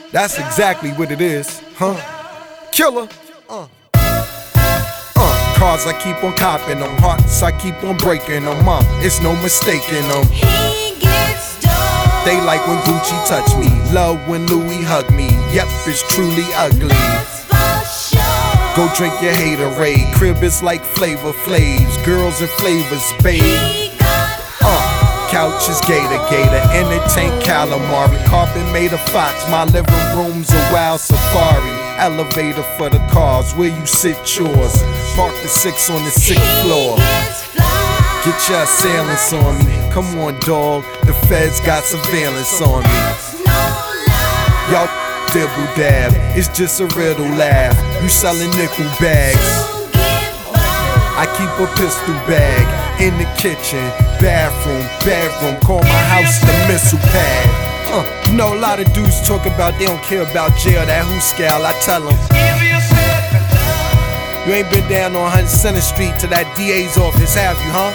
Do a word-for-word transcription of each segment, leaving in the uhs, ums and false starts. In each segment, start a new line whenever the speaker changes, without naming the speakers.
That's exactly what it is, huh? Killer. Uh. Uh. Cars I keep on copping them, hearts I keep on breaking them. Uh. It's no mistaking them.
He gets stoned.
They like when Gucci touch me, love when Louis hug me. Yep, it's truly ugly.
That's for sure.
Go drink your haterade. Crib is like Flavor Flaves, girls and flavors, babe.
He got
Uh, couch is gator gator, in the tank calamari. Carpet made of fox, my living room's a wild safari. Elevator for the cars, where you sit yours. Park the six on the sixth floor. Get your assailants on me. Come on, dog, the feds got surveillance on me. Y'all dibble dab, it's just a riddle laugh. You selling nickel bags. I keep a pistol bag in the kitchen, bathroom, bedroom. Call my house the missile pad. Uh, you know a lot of dudes talk about they don't care about jail, that who scale. I tell them, you ain't been down on one hundred Center Street to that D A's office, have you, huh?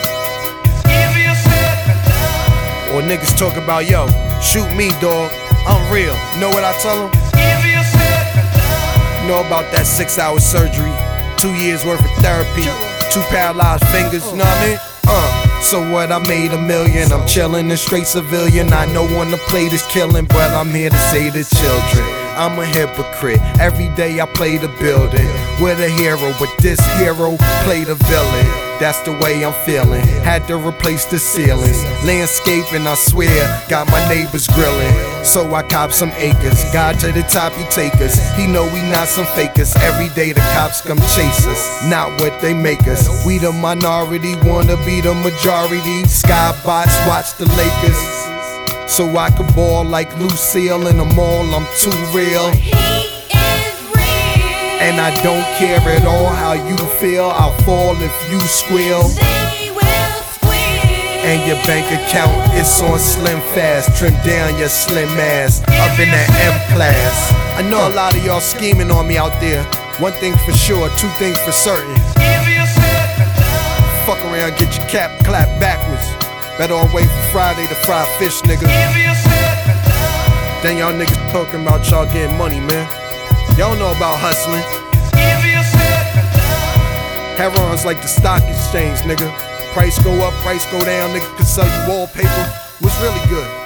Or niggas talk about, yo, shoot me, dog, I'm real. Know what I tell them? You know about that six hour surgery, two years worth of therapy, two paralyzed fingers, you know what I mean? Uh, so what, I made a million, I'm chillin' in straight civilian. I know on the plate is killing, but I'm here to say to children, I'm a hypocrite, every day I play the building. With a hero, but this hero played a villain. That's the way I'm feeling, had to replace the ceilings. Landscaping, I swear, got my neighbors grilling. So I cop some acres, God to the top he take us. He know we not some fakers, every day the cops come chase us. Not what they make us, we the minority, wanna be the majority. Skybots watch the Lakers, so I can ball like Lucille in the mall, I'm too real. And I don't care at all how you feel, I'll fall if you squeal. And your bank account is on slim fast, trim down your slim ass, up in that M class. I know a lot of y'all scheming on me out there. One thing for sure, two things for certain. Fuck around, get your cap clapped backwards. Better all wait for Friday to fry fish, nigga. Then y'all niggas talking about y'all getting money, man. Y'all know about hustling. Heron's like the stock exchange, nigga. Price go up, price go down, nigga can sell you wallpaper. What's really good?